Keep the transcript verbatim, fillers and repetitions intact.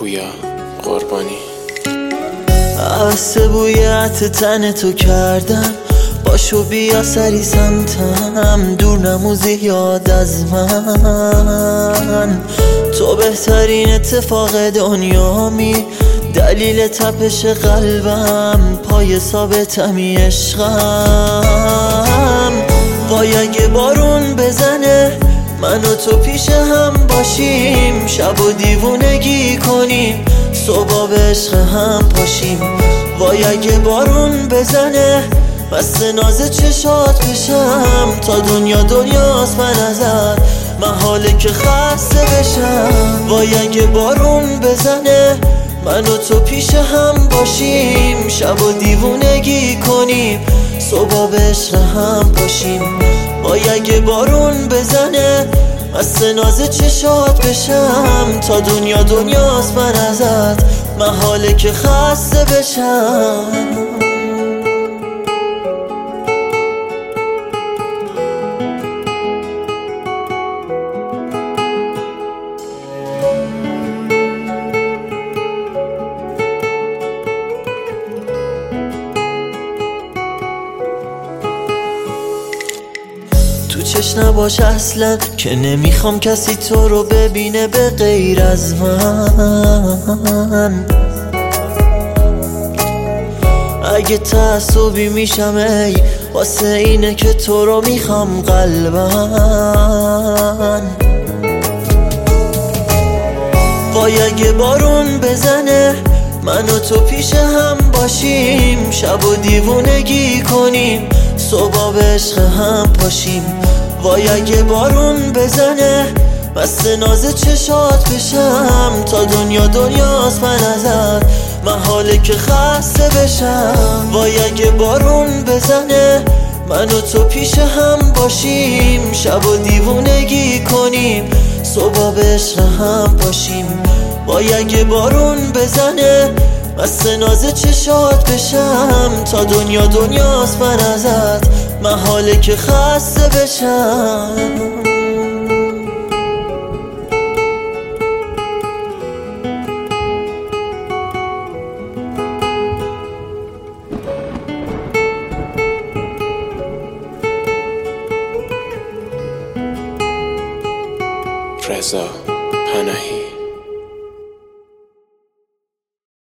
پویا قربانی. حس بوی عطر تن تو کردم، باشو بیا سری سمتم، دور نمو زیاد از من. تو بهترین اتفاق دنیامی، دلیل تپش قلبم، پای ثابتمی عشقم. وای اگه بارون بزنه من و تو پیش هم باشیم، شب و دیوونگی کنیم، صبح به عشق هم پاشیم. وای اگه بارون بزنه مست ناز چشات بشم، تا دنیا دنیاست من ازت، محاله که خسته بشم. وای اگه بارون بزنه من و تو پیش هم باشیم، شب و دیوونگی کنیم، صبح به عشق هم پاشیم. وای اگه بارون بزنه مست ناز چشات بشم، تا دنیا دنیاست من ازت، محاله که خسته بشم. تو چشم نباش اصلا که نمیخوام کسی تو رو ببینه به غیر از من. اگه تعصبی میشم ای واسه اینه که تو رو میخوام قلباً. وای اگه بارون بزنه من و تو پیش هم باشیم، شب و دیوونگی کنیم، صبح به عشق هم پاشیم. وای اگه بارون بزنه مست ناز چشات بشم، تا دنیا دنیاست من ازت، محاله که خسته بشم. وای اگه بارون بزنه من و تو پیش هم باشیم، شب و دیوونگی کنیم، صبح به عشق هم پاشیم. وای اگه بارون بزنه مست ناز چشات بشم، تا دنیا دنیاست من ازت، محاله که خسته بشم. رضا پناهی.